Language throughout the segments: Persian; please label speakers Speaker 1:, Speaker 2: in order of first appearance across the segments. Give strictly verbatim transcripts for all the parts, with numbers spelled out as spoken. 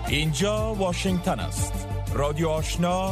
Speaker 1: اینجا واشنگتن است. رادیو آشنا،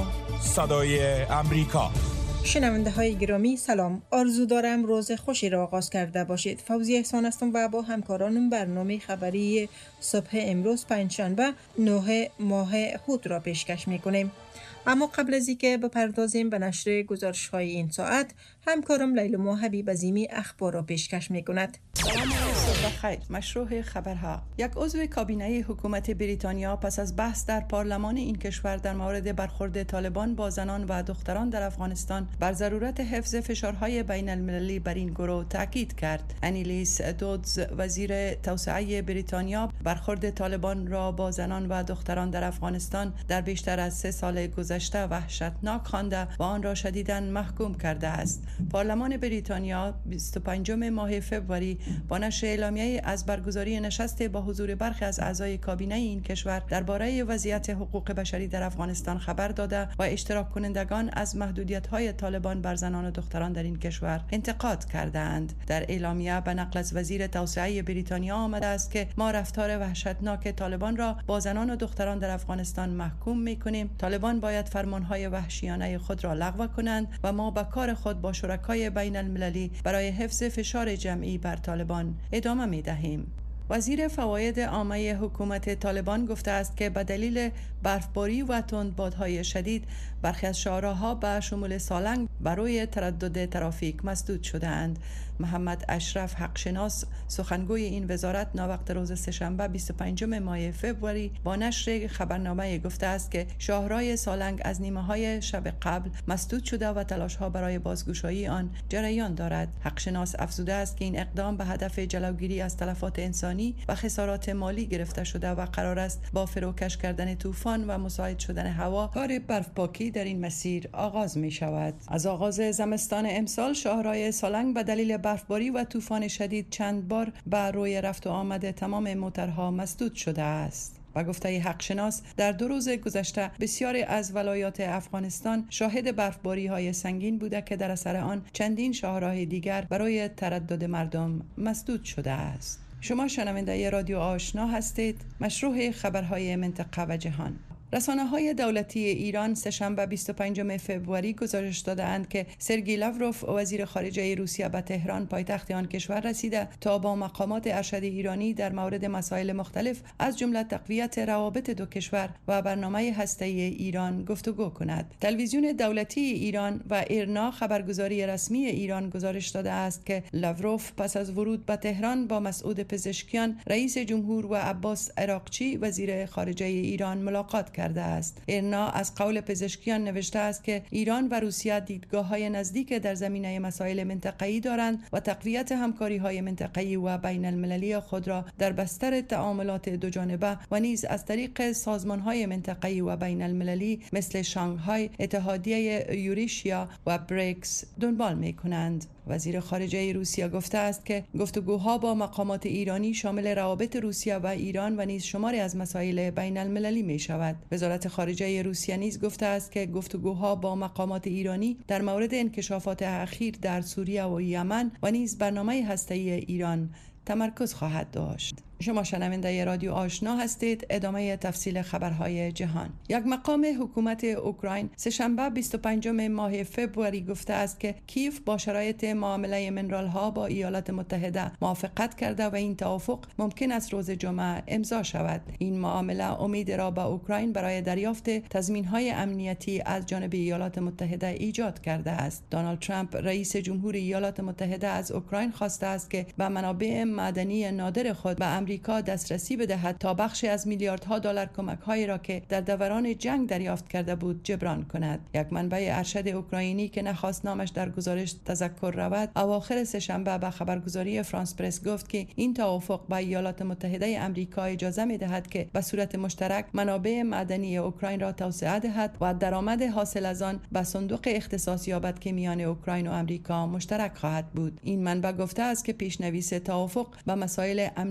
Speaker 1: صدای امریکا.
Speaker 2: شنونده های گرامی سلام، آرزو دارم روز خوشی را آغاز کرده باشید. فوزی احسان هستم و با همکارانم برنامه خبری صبح امروز پنجشنبه نه ماه هود را پیشکش میکنیم. اما قبل از اینکه بپردازیم به نشر گزارش های این ساعت، همکارم لیلما حبیب عظیمی اخبار را پیشکش میکند.
Speaker 3: سلام و صبح بخیر. مشروع خبرها. یک عضو کابینه حکومت بریتانیا پس از بحث در پارلمان این کشور در مورد برخورد طالبان با زنان و دختران در افغانستان بر ضرورت حفظ فشارهای بین المللی بر این گروه تاکید کرد. انیلیس دودز، وزیر توسعه بریتانیا، برخورد طالبان را با زنان و دختران در افغانستان در بیشتر از سه سال گذشته وحشتناک خوانده و آن را شدیداً محکوم کرده است. پارلمان بریتانیا بیست و پنجم ماه فوریه با نشر اعلامیه از برگزاری نشست با حضور برخی از اعضای کابینه این کشور درباره وضعیت حقوق بشری در افغانستان خبر داده و اشتراک کنندگان از محدودیت‌های طالبان بر زنان و دختران در این کشور انتقاد کردند. در اعلامیه به نقل از وزیر توسعه بریتانیا آمده است که ما رفتار وحشتناک طالبان را با زنان و دختران در افغانستان محکوم می‌کنیم. طالبان باید فرمان‌های وحشیانه خود را لغو کنند و ما به کار خود با شرکای بین المللی برای حفظ فشار جمعی بر طالبان ادامه می دهیم. وزیر فواید عامه حکومت طالبان گفته است که به دلیل برفباری و تندبادهای شدید برخی از شهرها به شمول سالنگ برای تردد ترافیک مسدود شده‌اند. محمد اشرف حقشناس، سخنگوی این وزارت، ناوقت روز سه‌شنبه بیست و پنجم ماه فوریه با نشر خبرنامه گفته است که شاهرای سالنگ از نیمه‌های شب قبل مسدود شده و تلاش‌ها برای بازگشایی آن جریان دارد. حقشناس افزوده است که این اقدام به هدف جلوگیری از تلفات انسانی و خسارات مالی گرفته شده و قرار است با فروکش کردن طوفان و مساعد شدن هوا کار برفپاکی در این مسیر آغاز می شود. از آغاز زمستان امسال شاهرای سالنگ به دلیل برفباری و طوفان شدید چند بار بر روی رفت و آمد تمام موترها مسدود شده است. و گفته حقشناس در دو روز گذشته بسیاری از ولایات افغانستان شاهد برفباری های سنگین بوده که در اثر آن چندین شاهراه دیگر برای تردد مردم مسدود شده است. شما شنونده رادیو آشنا هستید. مشروع خبرهای منطقه و جهان. رسانه‌های دولتی ایران سه‌شنبه بیست و پنجم فوریه گزارش دادند که سرگئی لاوروف، وزیر خارجه روسیه، به تهران پایتخت آن کشور رسیده تا با مقامات ارشد ایرانی در مورد مسائل مختلف از جمله تقویت روابط دو کشور و برنامه هسته‌ای ایران گفتگو کند. تلویزیون دولتی ایران و ایرنا خبرگزاری رسمی ایران گزارش داده است که لاوروف پس از ورود به تهران با مسعود پزشکیان، رئیس جمهور، و عباس عراقچی، وزیر خارجه ایران، ملاقات کرده است. ایرنا از قول پزشکیان نوشته است که ایران و روسیه دیدگاه‌های نزدیک در زمینه مسائل منطقه‌ای دارند و تقویت همکاری‌های منطقه‌ای و بین المللی خود را در بستر تعاملات دوجانبه و نیز از طریق سازمان‌های منطقه‌ای و بین المللی مثل شانگهای، اتحادیه یوریشیا و بریکس دنبال می‌کنند. وزیر خارجه روسیه گفته است که گفتگوها با مقامات ایرانی شامل روابط روسیه و ایران و نیز شماری از مسائل بین المللی می شود. وزارت خارجه روسیه نیز گفته است که گفتگوها با مقامات ایرانی در مورد انکشافات اخیر در سوریه و یمن و نیز برنامه هسته‌ای ایران تمرکز خواهد داشت. شما شنونده رادیو آشنا هستید. ادامه تفصیل خبرهای جهان. یک مقام حکومت اوکراین سه‌شنبه بیست و پنجم ماه فوریه گفته است که کیف با شرایط معامله منرال ها با ایالات متحده موافقت کرده و این توافق ممکن است روز جمعه امضا شود. این معامله امید را به اوکراین برای دریافت تضمین های امنیتی از جانب ایالات متحده ایجاد کرده است. دونالد ترامپ، رئیس جمهور ایالات متحده، از اوکراین خواسته است که به منابع معدنی نادر خود به امریکا دسترسی بدهد تا بخشی از میلیاردها دلار کمک‌هایی را که در دوران جنگ دریافت کرده بود جبران کند. یک منبع ارشد اوکراینی که نخواست نامش در گزارش تذکر رود، اواخر سه‌شنبه به خبرگزاری فرانس پرس گفت که این توافق به ایالات متحده آمریکا اجازه می‌دهد که به صورت مشترک منابع معدنی اوکراین را توسعه دهد و درآمد حاصل از آن به صندوق اختصاص یابد که میان اوکراین و آمریکا مشترک خواهد بود. این منبع گفته است که پیش‌نویس توافق به مسائل امنیتی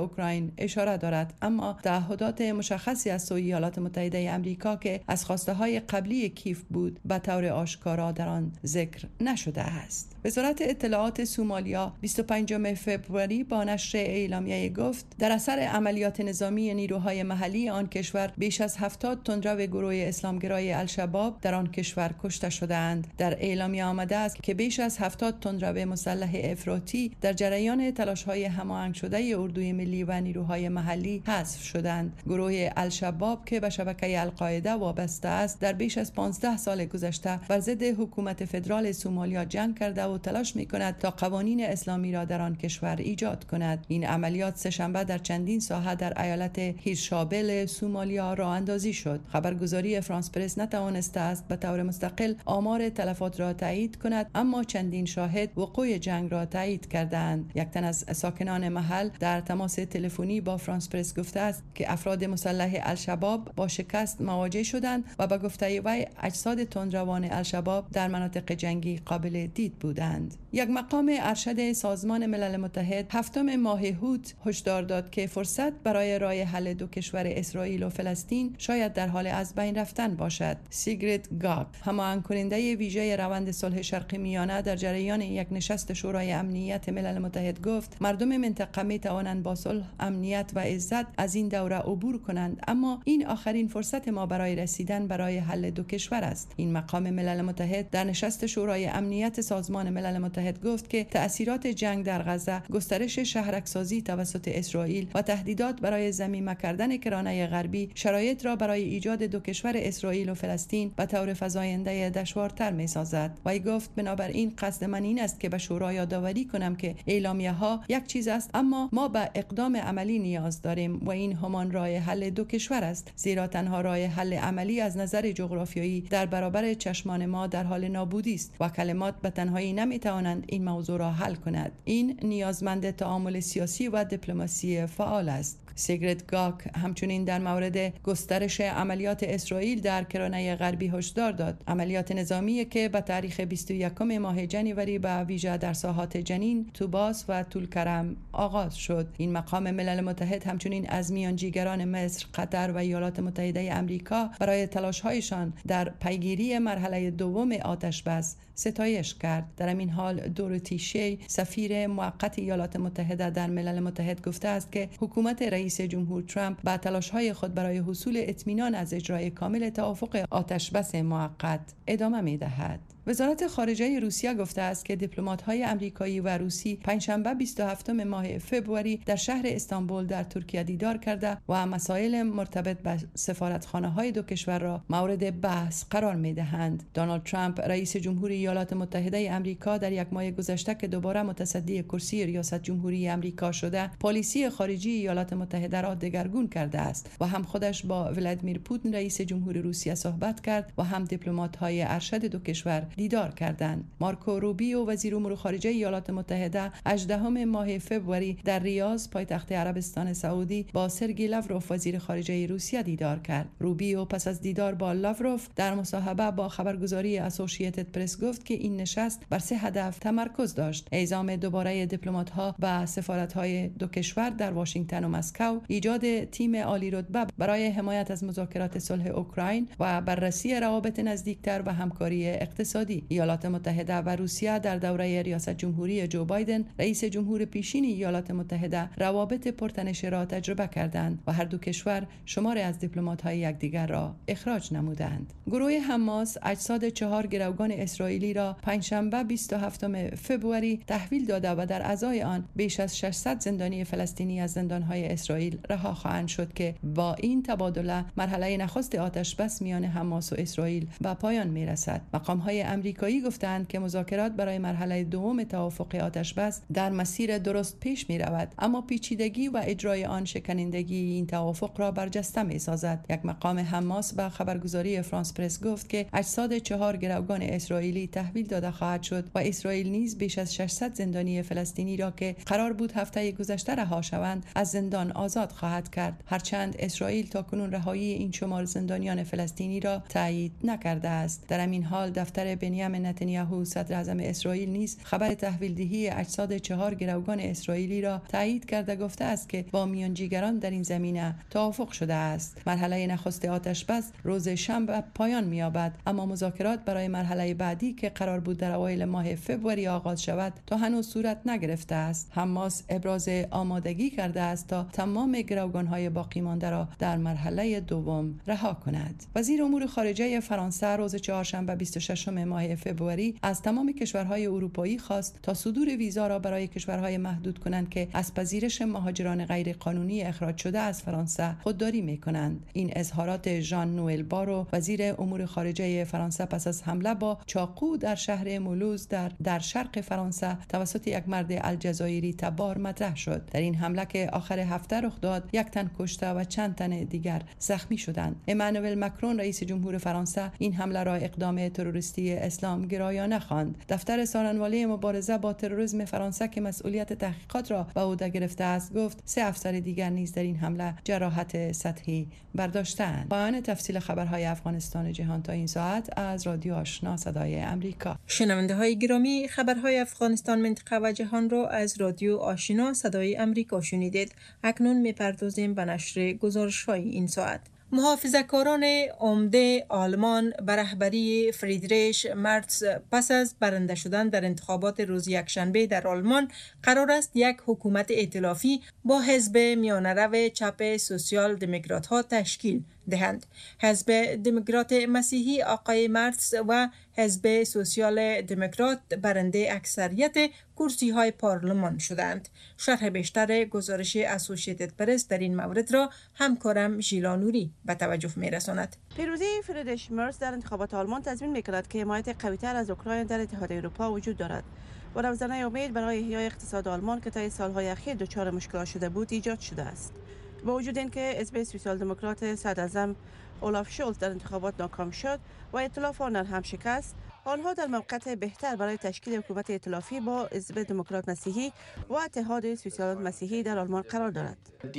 Speaker 3: اوکراین اشاره دارد، اما تعهدات مشخصی از سوی ایالات متحده آمریکا که از خواسته های قبلی کیف بود به طور آشکارا در آن ذکر نشده است. وزارت اطلاعات سومالیا بیست و پنجم فوریه با نشر اعلامیه گفت در اثر عملیات نظامی نیروهای محلی آن کشور بیش از هفتاد تندرو گروه اسلامگرای الشباب در آن کشور کشته شدند. در اعلامیه آمده است که بیش از هفتاد تندرو مسلح افراطی در جریان تلاش‌های هماهنگ شده اردوی ملی و نیروهای محلی حذف شدند. گروه الشباب که به شبکه القاعده وابسته است در بیش از پانزده سال گذشته بر ضد حکومت فدرال سومالیا جنگ کرده و تلاش می‌کند تا قوانین اسلامی را در آن کشور ایجاد کند. این عملیات سه‌شنبه در چندین ساحه در ایالت هیرشابل سومالیا راه اندازی شد. خبرگزاری فرانس پرس نتوانسته است به طور مستقل آمار تلفات را تایید کند، اما چندین شاهد وقوع جنگ را تایید کردند. یک تن از ساکنان محل در تماس تلفنی با فرانس پرس گفته است که افراد مسلح الشباب با شکست مواجه شدند و به گفته وی اجساد تندروان الشباب در مناطق جنگی قابل دید بودند. یک مقام ارشد سازمان ملل متحد هفتم ماه هوت هشدار داد که فرصت برای راه حل دو کشور اسرائیل و فلسطین شاید در حال از بین رفتن باشد. سیگریت گاک، هماهنگ کننده ویژه روند صلح شرق میانه، در جریان یک نشست شورای امنیت ملل متحد گفت مردم منطقه می توانند با صلح، امنیت و عزت از این دوره عبور کنند، اما این آخرین فرصت ما برای رسیدن برای حل دو کشور است. این مقام ملل متحد در نشست شورای امنیت سازمان ملل متحد گفت که تأثیرات جنگ در غزه، گسترش شهرک‌سازی توسط اسرائیل و تهدیدات برای ضمیمه کردن کرانه غربی شرایط را برای ایجاد دو کشور اسرائیل و فلسطین به طور فزاینده دشوارتر می‌سازد. وی گفت بنابراین قصد من این است که به شورا یادآوری کنم که اعلامیه‌ها یک چیز است، اما ما به اقدام عملی نیاز داریم و این همان راه حل دو کشور است، زیرا تنها راه حل عملی از نظر جغرافیایی در برابر چشمان ما در حال نابودی است و کلمات به تنهایی نمی‌توانند این موضوع را حل کند. این نیازمند تعامل سیاسی و دیپلماسی فعال است. سیگریت گاک همچنین در مورد گسترش عملیات اسرائیل در کرانه غربی هشدار داد. عملیات نظامی که به تاریخ بیست و یکم ماه جنوری به ویژه در ساحات جنین، توباس و طولکرم آغاز شد. این مقام ملل متحد همچنین از میانجیگران مصر، قطر و ایالات متحده آمریکا برای تلاش‌هایشان در پیگیری مرحله دوم آتش بس ستایش کرد. در این حال دوروتی شی، سفیر موقت ایالات متحده در ملل متحد گفته است که حکومت رئیس جمهور ترامپ با تلاش‌های خود برای حصول اطمینان از اجرای کامل توافق آتش بس موقت ادامه می‌دهد. وزارت خارجه روسیه گفته است که دیپلمات‌های آمریکایی و روسی پنجشنبه بیست و هفتم ماه فوریه در شهر استانبول در ترکیه دیدار کرده و مسائل مرتبط به سفارتخانه‌های دو کشور را مورد بحث قرار می‌دهند. دونالد ترامپ رئیس جمهوری ایالات متحده آمریکا در یک ماه گذشته که دوباره متصدی کرسی ریاست جمهوری آمریکا شده، پالیسی خارجی ایالات متحده را دگرگون کرده است و هم خودش با ولادیمیر پوتین رئیس جمهور روسیه صحبت کرد و هم دیپلمات‌های ارشد دو کشور دیدار کردند. مارکو روبیو وزیر امور خارجه ایالات متحده هجدهم ماه فوریه در ریاض پایتخت عربستان سعودی با سرگئی لاوروف وزیر خارجه روسیه دیدار کرد. روبیو پس از دیدار با لاوروف در مصاحبه با خبرگزاری اسوسییتد پرس گفت که این نشست بر سه هدف تمرکز داشت: اعزام دوباره دیپلمات‌ها و سفارت‌های دو کشور در واشنگتن و مسکو، ایجاد تیم عالی رتبه برای حمایت از مذاکرات صلح اوکراین و بررسی روابط نزدیکتر و همکاری اقتصادی. ایالات متحده و روسیه در دوره ریاست جمهوری جو بایدن، رئیس جمهور پیشین ایالات متحده، روابط پرتنش را تجربه کردند و هر دو کشور شماری از دیپلمات‌های یکدیگر را اخراج نمودند. گروه حماس اجساد چهار گروگان اسرائیلی را پنجشنبه بیست و هفتم فوریه تحویل داده و در ازای آن بیش از ششصد زندانی فلسطینی از زندان‌های اسرائیل رها خواهند شد که با این تبادله مرحله نخست آتش بس میان حماس و اسرائیل به پایان میرسد. مقام‌های امریکایی گفتند که مذاکرات برای مرحله دوم توافق آتش بس در مسیر درست پیش می رود، اما پیچیدگی و اجرای آن شکنندگی این توافق را برجسته می سازد. یک مقام حماس به خبرگزاری فرانس پرس گفت که اجساد چهار گروگان اسرائیلی تحویل داده خواهد شد و اسرائیل نیز بیش از ششصد زندانی فلسطینی را که قرار بود هفته گذشته رها شوند از زندان آزاد خواهد کرد، هرچند اسرائیل تاکنون رهایی این شمار زندانیان فلسطینی را تایید نکرده است. در همین حال دفتر بنیامین نتانیاهو صدر اعظم اسرائیل نیز خبر تحویل دهی اجساد چهار گروگان اسرائیلی را تایید کرده گفته است که با میانجیگران در این زمینه توافق شده است. مرحله نخست آتش بس روز شنبه پایان می‌یابد، اما مذاکرات برای مرحله بعدی که قرار بود در اوایل ماه فوریه آغاز شود تا هنوز صورت نگرفته است. حماس ابراز آمادگی کرده است تا تمام گروگان‌های باقی مانده را در مرحله دوم رها کند. وزیر امور خارجه فرانسه روز چهارشنبه بیست و ششم ماه فوریه از تمام کشورهای اروپایی خواست تا صدور ویزا را برای کشورهای محدود کنند که از پذیرش مهاجران غیر قانونی اخراج شده از فرانسه خودداری می‌کنند. این اظهارات ژان نوئل بارو وزیر امور خارجه فرانسه پس از حمله با چاقو در شهر مولوز در در شرق فرانسه توسط یک مرد الجزایری تبار مطرح شد. در این حمله که آخر هفته رخ داد، یک تن کشته و چند تن دیگر زخمی شدند. امانوئل مکرون رئیس جمهور فرانسه این حمله را اقدام تروریستی اسلام گرایانه خواند. دفتر سالنوالی مبارزه با تروریسم فرانسه که مسئولیت تحقیقات را به عهده گرفته است گفت سه افسر دیگر نیز در این حمله جراحت سطحی برداشتند. پایان تفصیل خبرهای افغانستان جهان تا این ساعت از رادیو آشنا صدای امریکا.
Speaker 2: شنونده های گرامی، خبرهای افغانستان، منطقه و جهان را از رادیو آشنا صدای امریکا شنیدید. اکنون می‌پردازیم به نشر گزارش‌های این ساعت. محافظه‌کاران عمده آلمان به رهبری فریدریش مرتز پس از برنده شدن در انتخابات روز یکشنبه در آلمان قرار است یک حکومت ائتلافی با حزب میانه‌رو چپ سوسیال دموکرات ها تشکیل دهند. حزب دموکرات مسیحی آقای مرتز و حزب سوسیال دموکرات برنده اکثریت کرسی های پارلمان شدند. شرح بیشتر گزارش اسوسییتد پرس در این مورد را همکارم ژیلا نوری به توجه می‌رساند.
Speaker 4: پیروزی فریدریش مرتز در انتخابات آلمان تضمین می‌کند که حمایت قوی‌تر از اوکراین در اتحاد اروپا وجود دارد و روزنه امید برای احیای اقتصاد آلمان که طی سال‌های اخیر دچار مشکلات شده بود ایجاد شده است. با وجود اینکه حزب سوسیال دموکرات صدراعظم اولاف شولز در انتخابات ناکام شد و ائتلاف آن هم شکست، آنها در موقعیت بهتر برای تشکیل حکومت ائتلافی با حزب دموکرات مسیحی و اتحاد سوسیال مسیحی در آلمان قرار دارد.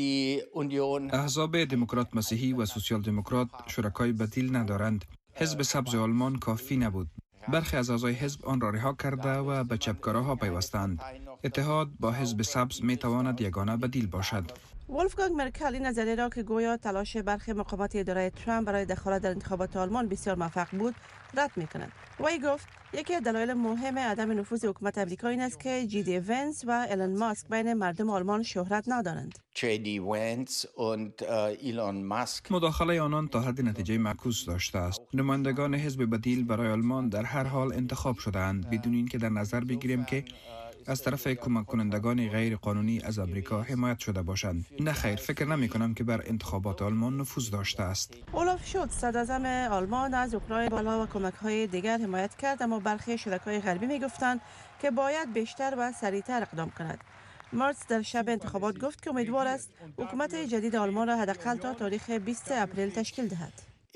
Speaker 5: احزاب دموکرات مسیحی و سوسیال دموکرات شرکای بدیل ندارند. حزب سبز آلمان کافی نبود. برخی از اعضای حزب آن را رها کرده و به چپکاراها پیوستند. اتحاد با حزب سبز می تواند یگانه بدیل باشد.
Speaker 4: ولفگانگ مرکل این نظریه را که گویا تلاش برخی مقامات اداره ترامپ برای دخالت در انتخابات آلمان بسیار موفق بود رد می‌کند. وی گفت یکی از دلایل مهم عدم نفوذ حکومت آمریکا این است که جی دی ونس و ایلان ماسک بین مردم آلمان شهرت ندارند.
Speaker 6: جی دی ونس و ایلان ماسک
Speaker 5: مداخله آنان تا حد نتیجه معکوس داشته است. نمایندگان حزب بدیل برای آلمان در هر حال انتخاب شده‌اند بدون اینکه در نظر بگیریم که از طرف کمک کنندگان غیر قانونی از امریکا حمایت شده باشند. نه خیر، فکر نمی کنم که بر انتخابات آلمان نفوذ داشته است.
Speaker 4: اولاف شولز صدراعظم آلمان از اوکراین بالا و کمک های دیگر حمایت کرد، اما برخی شرکای غربی می گفتند که باید بیشتر و سریعتر اقدام کند. مرتز در شب انتخابات گفت که امیدوار است حکومت جدید آلمان را حداقل تا تاریخ بیست اپریل تشکیل دهد.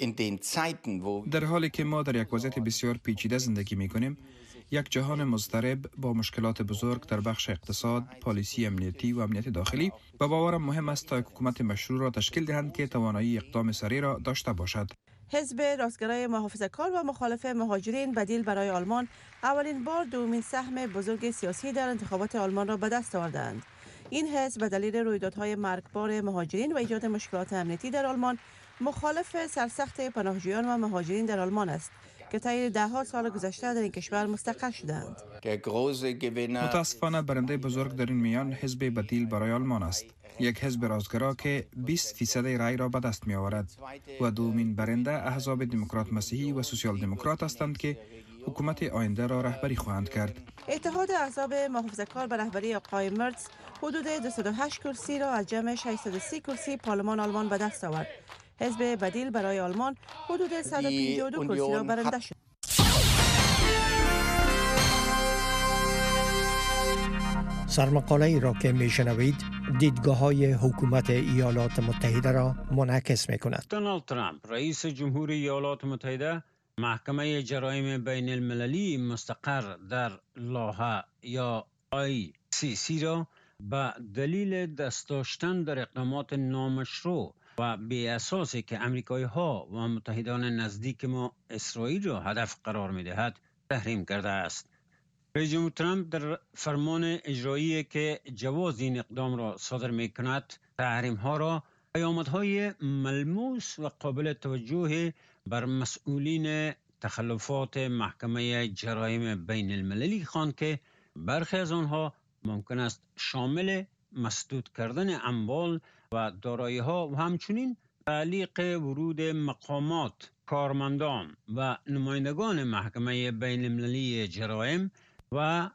Speaker 5: در حالی که ما در یک وضعیت بسیار پیچیده زندگی می کنیم، یک جهان مضطرب با مشکلات بزرگ در بخش اقتصاد، پالیسی امنیتی و امنیت داخلی، با باورم مهم است تا حکومت مشروع را تشکیل دهند که توانایی اقدام سریع را داشته باشد.
Speaker 4: حزب راستگرای محافظه‌کار و مخالف مهاجرین بدیل برای آلمان اولین بار دومین سهم بزرگ سیاسی در انتخابات آلمان را به دست آوردند. این حزب به دلیل رویدادهای مرگبار مهاجرین و ایجاد مشکلات امنیتی در آلمان مخالف سرسخت پناهجویان و مهاجرین در آلمان است که طی ده‌ها سال گذشته در این کشور مستقر شدند.
Speaker 5: متاسفانه برنده بزرگ در این میان حزب بدیل برای آلمان است. یک حزب راستگرا که بیست فیصد رای را به دست می آورد و دومین برنده احزاب دموکرات مسیحی و سوسیال دموکرات هستند که حکومت آینده را رهبری خواهند کرد.
Speaker 4: اتحاد احزاب محافظه‌کار به رهبری آقای مرتز حدود دویست و هشت کرسی را از جمع ششصد و سی کرسی پارلمان آلمان به دست آورد. حزب بدیل برای آلمان حدود صد و پنجاه و دو کرسی را برنده شد.
Speaker 7: سرمقاله ای را که میشنوید دیدگاه های حکومت ایالات متحده را منعکس می کند.
Speaker 8: دونالد ترامپ رئیس جمهور ایالات متحده محکمه جرایم بین المللی مستقر در لاهه یا آی سی سی را به دلیل دست داشتن در اقدامات نامشروع و بی اساسی که امریکایی ها و متحدان نزدیک ما اسرائیل را هدف قرار می دهد تحریم کرده است. رئیس جمهور ترامپ در فرمان اجرایی که جواز این اقدام را صادر می کند، تحریم ها را پیامدهای ملموس و قابل توجه بر مسئولین تخلفات محکمه جرایم بین المللی خواند که برخی از آنها ممکن است شامل مسدود کردن اموال و دارایی ها و همچنین تعلیق ورود مقامات، کارمندان و نمایندگان محکمه بین المللی جرایم و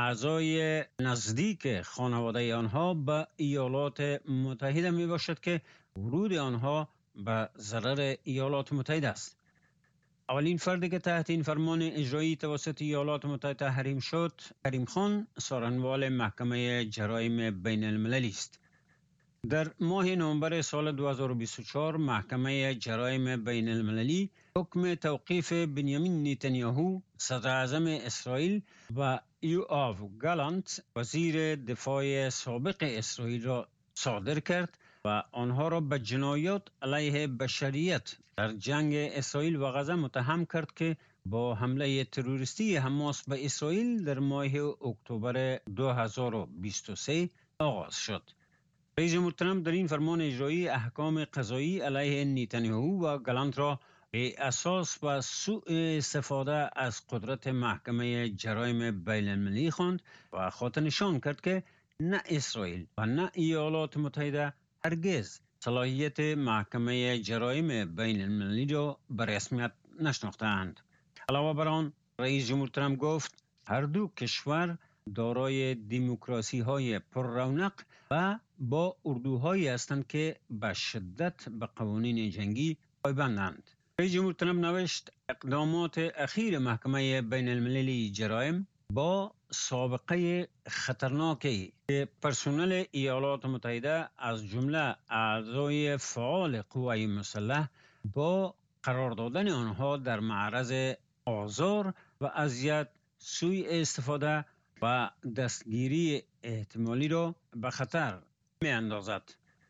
Speaker 8: اعضای نزدیک خانواده آنها به ایالات متحده می باشد که ورود آنها به ضرر ایالات متحده است. اولین فردی که تحت این فرمان اجرایی توسط ایالات متحده تحریم شد، کریم خان، سارنوال محکمه جرایم بین المللی است. در ماه نوامبر سال دو هزار و بیست و چهار محکمه جرایم بین المللی حکم توقیف بنیامین نتانیاهو، صدر اعظم اسرائیل، و یوآف گالانت، وزیر دفاع سابق اسرائیل را صادر کرد و آنها را به جنایات علیه بشریت در جنگ اسرائیل و غزه متهم کرد که با حمله تروریستی حماس به اسرائیل در ماه اکتبر دو هزار و بیست و سه آغاز شد. رئیس جمهور ترامپ در این فرمان اجرایی احکام قضایی علیه نتانیاهو و گالانت را به اساس و سوء استفاده از قدرت محکمه جرایم بین المللی خواند و خاطر نشان کرد که نه اسرائیل و نه ایالات متحده هرگز صلاحیت محکمه جرایم بین المللی را به رسمیت نشناختند. علاوه بر آن، رئیس جمهور ترامپ گفت هر دو کشور دارای دموکراسی های پر رونق و با اردوهایی هستند که به شدت به قوانین جنگی پایبندند. رئیس جمهور ترامپ نوشت اقدامات اخیر محکمه بین المللی جرایم با سابقه خطرناکی که پرسنل ایالات متحده از جمله اعضای فعال قوای مسلح با قرار دادن آنها در معرض آزار و اذیت، سوء استفاده و دستگیری احتمالی را به خطر می اندازد.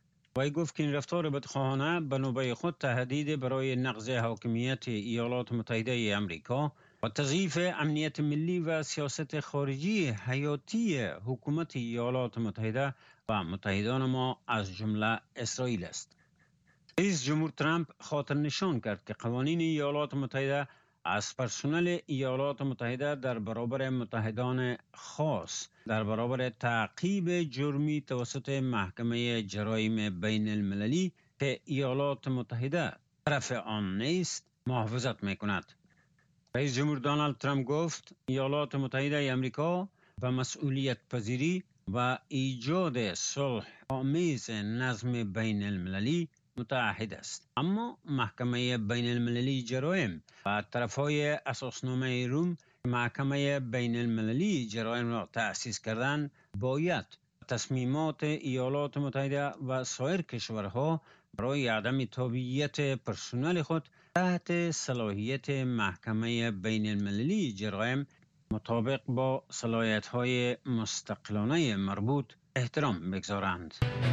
Speaker 8: وی گفت که این رفتار بدخواهانه به نوبه خود تهدید برای نقض حاکمیت ایالات متحده امریکا و تضعیف امنیت ملی و سیاست خارجی حیاتی حکومت ایالات متحده و متحدان ما از جمله اسرائیل است. رئیس جمهور ترامپ خاطر نشان کرد که قوانین ایالات متحده از پرسنل ایالات متحده در برابر متحدان خاص در برابر تعقیب جرمی توسط محکمه جرایم بین المللی که ایالات متحده طرف آن نیست محافظت میکند. رئیس جمهور دونالد ترامپ گفت ایالات متحده امریکا به مسئولیت پذیری و ایجاد صلح آمیز نظم بین المللی متعهد است، اما محکمه بین المللی جرایم و طرفهای اساسنامه روم محکمه بین المللی جرایم را تأسیس کردن باید تصمیمات ایالات متحده و سایر کشورها برای عدم تابعیت پرسنل خود تحت صلاحیت محکمه بین المللی جرایم مطابق با صلاحیت‌های مستقلانه مربوط احترام بگذارند.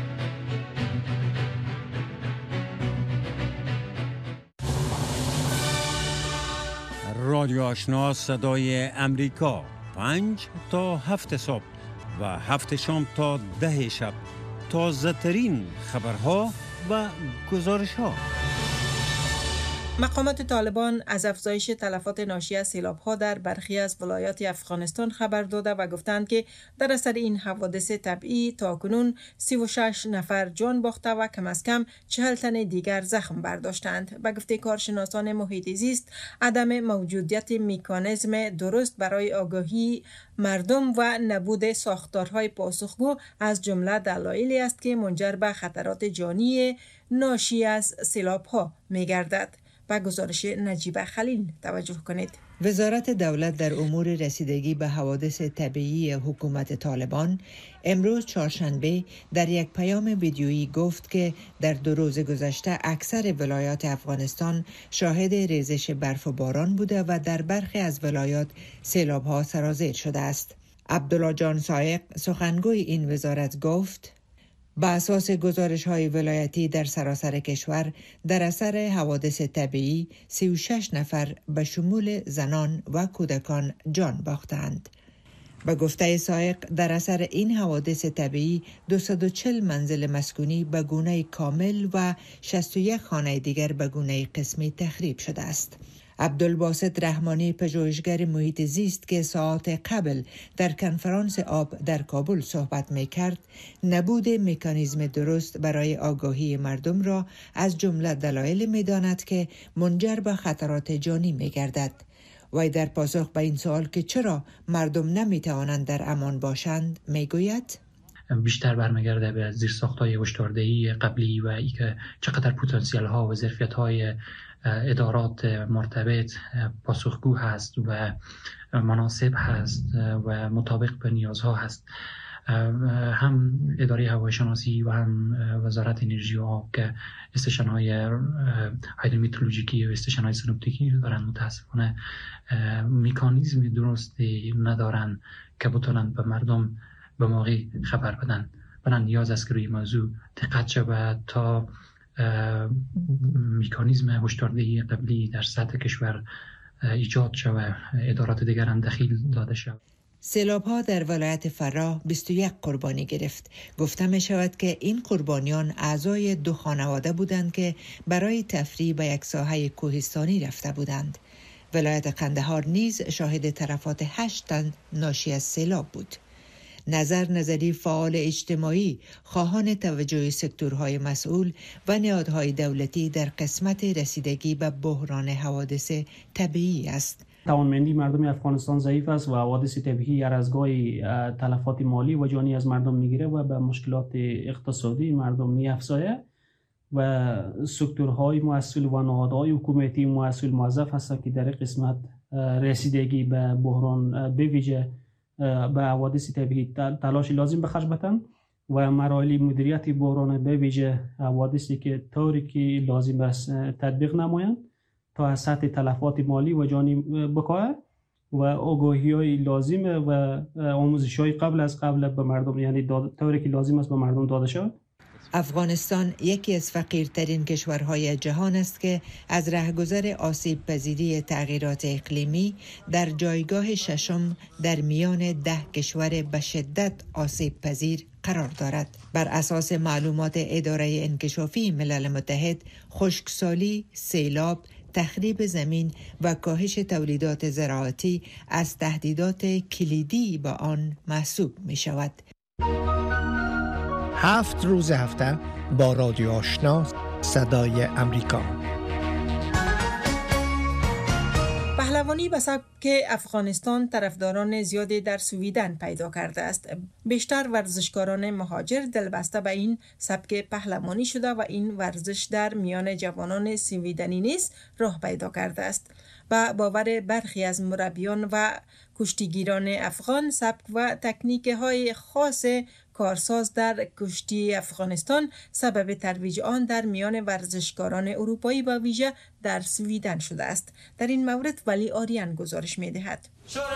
Speaker 8: رادیو آشنا صدای امریکا، پنج تا هفت صبح و هفت شام تا ده شب، تازه ترین خبرها و گزارش ها.
Speaker 2: مقامات طالبان از افزایش تلفات ناشی از سیلاب‌ها در برخی از ولایات افغانستان خبر داده و گفتند که در اثر این حوادث طبیعی تاکنون سی و شش نفر جان باخته و کم از کم چهل تن دیگر زخم برداشتند. به گفته کارشناسان محیط زیست، عدم موجودیت مکانیزم درست برای آگاهی مردم و نبود ساختارهای پاسخگو از جمله دلایلی است که منجر به خطرات جانی ناشی از سیلاب‌ها می‌گردد. با گزارش نجیبه خلیل توجه کنید.
Speaker 9: وزارت دولت در امور رسیدگی به حوادث طبیعی حکومت طالبان امروز چهارشنبه در یک پیام ویدیویی گفت که در دو روز گذشته اکثر ولایات افغانستان شاهد ریزش برف و باران بوده و در برخی از ولایات سیلاب‌ها سرازیر شده است. عبدالله جان سایق سخنگوی این وزارت گفت: با اساس گزارش های ولایتی در سراسر کشور در اثر حوادث طبیعی سی و شش نفر به شمول زنان و کودکان جان باختند. به گفته سایق در اثر این حوادث طبیعی دویست و چهل منزل مسکونی به گونه کامل و شصت و یک خانه دیگر به گونه قسمی تخریب شده است. عبدالباسط رحمانی پژوهشگر محیط زیست که ساعات قبل در کنفرانس آب در کابل صحبت می‌کرد، نبود مکانیزم درست برای آگاهی مردم را از جمله دلایل می‌داند که منجر به خطرات جانی می‌گردد. وی در پاسخ به این سوال که چرا مردم نمی‌توانند در امان باشند می‌گوید:
Speaker 10: بیشتر برمیگرده به زیرساخت‌های هشداردهی قبلی و اینکه چقدر پتانسیل‌ها و ظرفیت‌های ادارات مرتبط پاسخگو هست و مناسب هست و مطابق به نیازها هست. هم اداره هواشناسی و هم وزارت انرژی و آب که استشن‌های هیدرومترولوژیکی و استشن‌های سنوپتیکی دارن، متاسفانه مکانیزم درستی ندارن که بتونن به مردم به موقع خبر بدن. بنابراین نیاز است که روی موضوع دقت شود تا مکانیزم هشداردهی قبلی در سطح کشور ایجاد شود، ادارات دیگر هم دخیل داده شود.
Speaker 9: سیلاب‌ها در ولایت فراه بیست و یک قربانی گرفت. گفته می شود که این قربانیان اعضای دو خانواده بودند که برای تفریح به یک ساحه کوهستانی رفته بودند. ولایت قندهار نیز شاهد تلفات هشت تن ناشی از سیلاب بود. نظر نظری فعال اجتماعی خواهان توجه سکتورهای مسئول و نهادهای دولتی در قسمت رسیدگی به بحران حوادث طبیعی است.
Speaker 11: توانمندی مردم افغانستان ضعیف است و حوادث طبیعی هر از گاهی تلفات مالی و جانی از مردم میگیره و به مشکلات اقتصادی مردم میافزاید و سکتورهای مسئول و نهادهای حکومتی مسئول موظف هستند که در قسمت رسیدگی به بحران به ویژه به حوادث طبیعی تلاش لازم به خرج بدن و مراحل مدیریت بحران به ویژه حوادثی که طوری که لازم است تطبیق نمایند تا از سطح تلفات مالی و جانی بکاهد و آگاهی‌های لازم و آموزش‌های قبل از قبل به مردم، یعنی طوری که لازم است به مردم داده شود.
Speaker 9: افغانستان یکی از فقیرترین کشورهای جهان است که از رهگذر آسیب پذیری تغییرات اقلیمی در جایگاه ششم در میان ده کشور به شدت آسیب پذیر قرار دارد. بر اساس معلومات اداره انکشافی ملل متحد، خشکسالی، سیلاب، تخریب زمین و کاهش تولیدات زراعتی از تهدیدات کلیدی به آن محسوب می شود.
Speaker 7: هفت روز هفته با رادیو آشنا صدای امریکا.
Speaker 2: پهلوانی به سبک افغانستان طرفداران زیادی در سویدن پیدا کرده است. بیشتر ورزشکاران مهاجر دلبسته به این سبک پهلوانی شده و این ورزش در میان جوانان سویدنی نیز راه پیدا کرده است. با باور برخی از مربیان و کشتیگیران افغان، سبک و تکنیک های خاص کارساز در کشتی افغانستان سبب ترویج آن در میان ورزشکاران اروپایی و ویژه در سویدن شده است. در این مورد ولی آریان گزارش می دهد.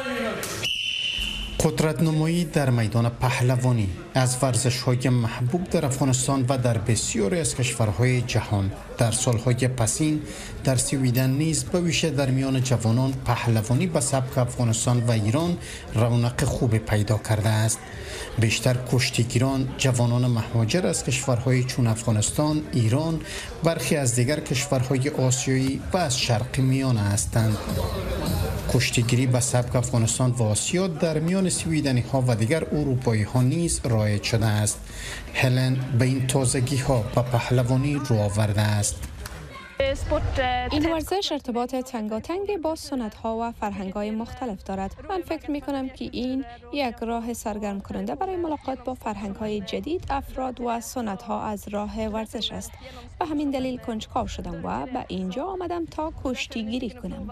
Speaker 12: قدرت نمایی در میدان پهلوانی از ورزش‌های محبوب در افغانستان و در بسیاری از کشورهای جهان در سالهای پسین در سویدن نیز به ویژه در میان جوانان پهلوانی به سبک افغانستان و ایران رونق خوب پیدا کرده است. بیشتر کشتیگیران جوانان مهاجر از کشورهای چون افغانستان، ایران، برخی از دیگر کشورهای آسیایی و از شرق میانه هستند. کشتیگیری به سبک افغانستان و آسیا در میان سویدنی ها و دیگر اروپایی ها نیز رایج شده است. هلن به این تازگی ها به پهلوانی رو آورده است.
Speaker 13: این ورزش ارتباط تنگاتنگ با سنت ها و فرهنگ های مختلف دارد. من فکر می کنم که این یک راه سرگرم کننده برای ملاقات با فرهنگ های جدید، افراد و سنت ها از راه ورزش است. به همین دلیل کنجکاو شدم و به اینجا آمدم تا کشتیگیری کنم.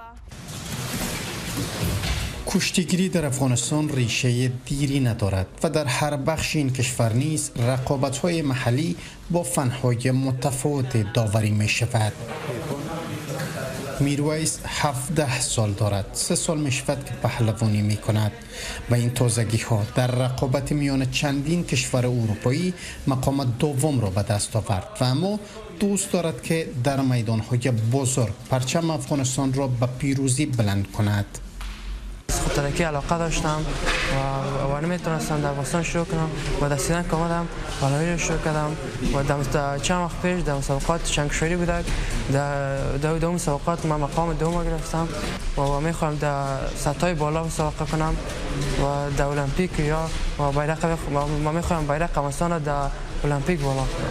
Speaker 12: کشتیگیری در افغانستان ریشه دیری ندارد و در هر بخش این کشور نیز رقابت‌های محلی با فن‌های متفاوت داوری می شود. میرویس هفده سال دارد. سه سال می شود که پهلوانی می کند و این تازگی ها در رقابت میان چندین کشور اروپایی مقام دوم را به دست آورد و اما دوست دارد که در میدان های بزرگ پرچم افغانستان را به پیروزی بلند کند.
Speaker 14: خودترکی علاقه داشتم و و نمیتونستم در افغانستان شروع کنم و در سیدان که آمدم پهلوانی رو شروع کردم و در چند وقت پیش در مسابقات چنگشوری بودک در دو دو مسابقات من مقام دوم گرفتم و میخوام در سطح بالا مسابقه کنم و در المپیک یا و بیرق ما میخوام بیرق افغانستان را در المپیک بالا کنم.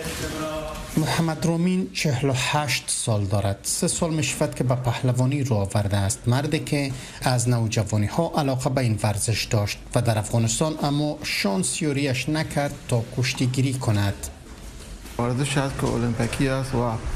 Speaker 12: محمد رامین چهل و هشت سال دارد. سه سال می شود که به پهلوانی رو آورده است. مردی که از نوجوانی ها علاقه به این ورزش داشت و در افغانستان اما شانس یاریش نکرد تا کشتیگیری کند.
Speaker 15: ورزش است که المپیکی است و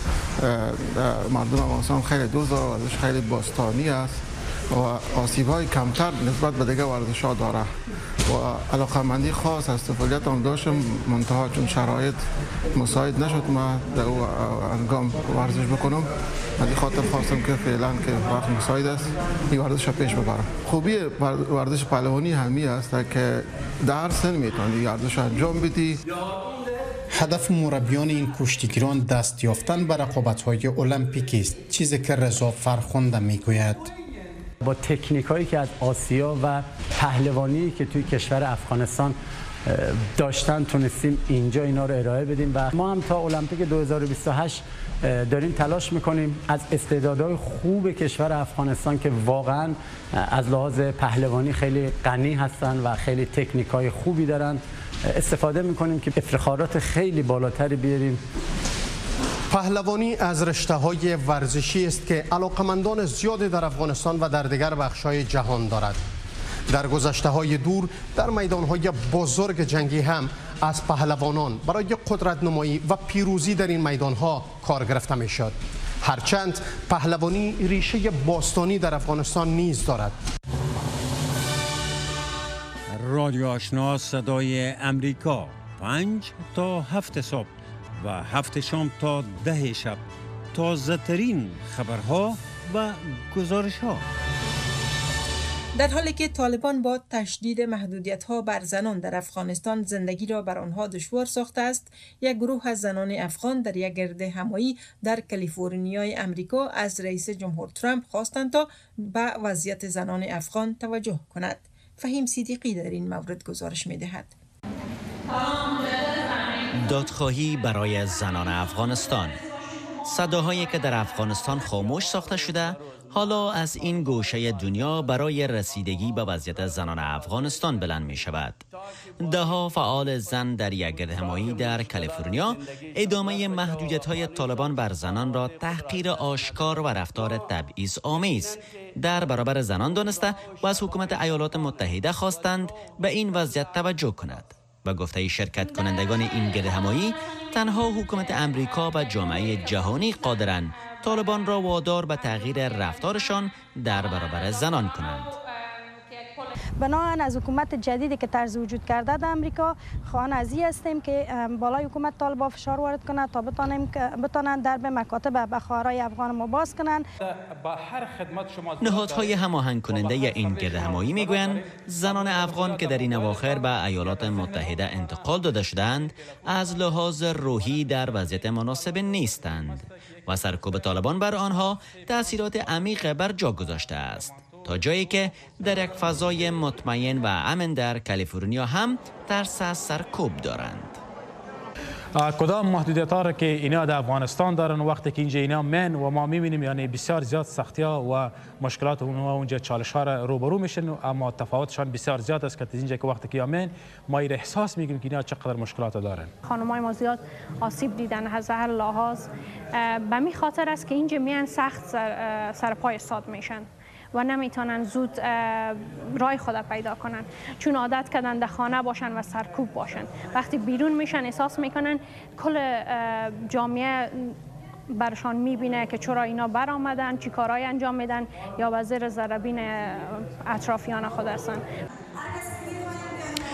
Speaker 15: مردم افغانستان خیلی دوست دارند. ورزش خیلی باستانی است و آسیب های کمتر نسبت به دیگر ورزش ها داره و علاقمندی خاص از طفولیت هم داشتم منتها چون شرایط مساعد نشد ما در او انگام ورزش بکنم. من خاطر خواستم که فعلا که وقت مساعد است این ورزش پیش ببرم. خوبی ورزش پهلوانی همی است که در سن میتونی ورزش انجام بدی.
Speaker 12: هدف مربیان این کشتیگیران دست یافتن به رقابت‌های المپیکی است، چیزی که رضا فرخنده میگوید.
Speaker 16: با تکنیک هایی که از آسیا و پهلوانی که توی کشور افغانستان داشتن تونستیم اینجا اینا رو ارائه بدیم و ما هم تا المپیک دو هزار و بیست و هشت داریم تلاش میکنیم از استعدادهای خوب کشور افغانستان که واقعا از لحاظ پهلوانی خیلی غنی هستن و خیلی تکنیک های خوبی دارن استفاده میکنیم که افتخارات خیلی بالاتری بیاریم.
Speaker 12: پهلوانی از رشته‌های ورزشی است که علاقمندان زیادی در افغانستان و در دیگر بخش‌های جهان دارد. در گذشته‌های دور در میدان‌های بزرگ جنگی هم از پهلوانان برای قدرت نمایی و پیروزی در این میدان‌ها کار گرفته می‌شد. هرچند پهلوانی ریشه باستانی در افغانستان نیز دارد.
Speaker 8: رادیو آشنا صدای امریکا پنج تا هفت صبح و هفت شام تا ده شب تازه ترین خبرها و گزارش ها.
Speaker 2: در حالی که طالبان با تشدید محدودیت ها بر زنان در افغانستان زندگی را بر آنها دشوار ساخته است، یک گروه از زنان افغان در یک گرد همایی در کالیفرنیای امریکا از رئیس جمهور ترامپ خواستند تا به وضعیت زنان افغان توجه کند. فهیم صدیقی در این مورد گزارش می دهد.
Speaker 17: دادخواهی برای زنان افغانستان. صداهایی که در افغانستان خاموش ساخته شده حالا از این گوشه دنیا برای رسیدگی به وضعیت زنان افغانستان بلند می شود. دهها فعال زن در یک گردهمایی در کالیفرنیا ادامه محدودیت‌های طالبان بر زنان را تحقیر آشکار و رفتار تبعیض آمیز در برابر زنان دانسته و از حکومت ایالات متحده خواستند به این وضعیت توجه کند. و گفته شرکت کنندگان این گردهمایی تنها حکومت امریکا و جامعه جهانی قادرند طالبان را وادار به تغییر رفتارشان در برابر زنان کنند.
Speaker 18: بناهن از حکومت جدیدی که طرز وجود کرده در امریکا خواهان از این هستیم که بالای حکومت طالبان فشار وارد کنند تا بتانیم بتانند در به مکاتب به خواهرای افغان ما باز کنند.
Speaker 17: نهادهای هماهنگ کننده این گردهمایی میگویند زنان افغان که در این اواخر به ایالات متحده انتقال داده شدند از لحاظ روحی در وضعیت مناسب نیستند و سرکوب طالبان بر آنها تأثیرات عمیق بر جا گذاشته است، تا جایی که در یک فضای مطمئن و امن در کالیفرنیا هم ترس از سرکوب دارند.
Speaker 19: کدام محدودیت ها را که اینا در افغانستان دارن وقتی که اینجا اینا من و ما میبینیم یعنی بسیار زیاد سختی ها و مشکلات اونها اونجا چالش ها را روبرو میشن، اما تفاوتشان بسیار زیاد است که اینجا که وقتی که من ما این احساس میگیم که اینا چقدر مشکلات دارن.
Speaker 13: خانمای ما زیاد آسیب دیدن از هر لحاظ، به می خاطر است که اینجا میان سخت سر, سر پای استاد میشن و نمیتونن زود رای خود پیدا کنن، چون عادت کردن در خانه باشن و سرکوب باشن. وقتی بیرون میشن احساس میکنن کل جامعه برشان میبینه که چرا اینا بر آمدن، چی کارهای انجام میدن یا به زیر ضربین اطرافیان خود هستن.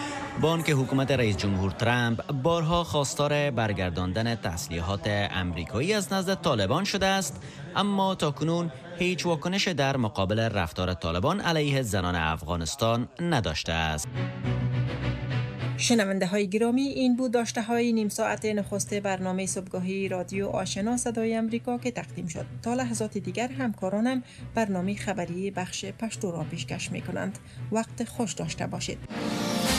Speaker 17: با آنکه حکومت رئیس جمهور ترامپ بارها خواستار برگرداندن تسلیحات امریکایی از نزد طالبان شده است، اما تاکنون هیچ واکنش در مقابل رفتار طالبان علیه زنان افغانستان نداشته است.
Speaker 2: شنونده های گرامی، این بود داشته های نیم ساعت نخست برنامه صبحگاهی رادیو آشنا صدای امریکا که تقدیم شد. تا لحظات دیگر همکارانم برنامه خبری بخش پشتو را پیشکش می کنند. وقت خوش داشته باشید.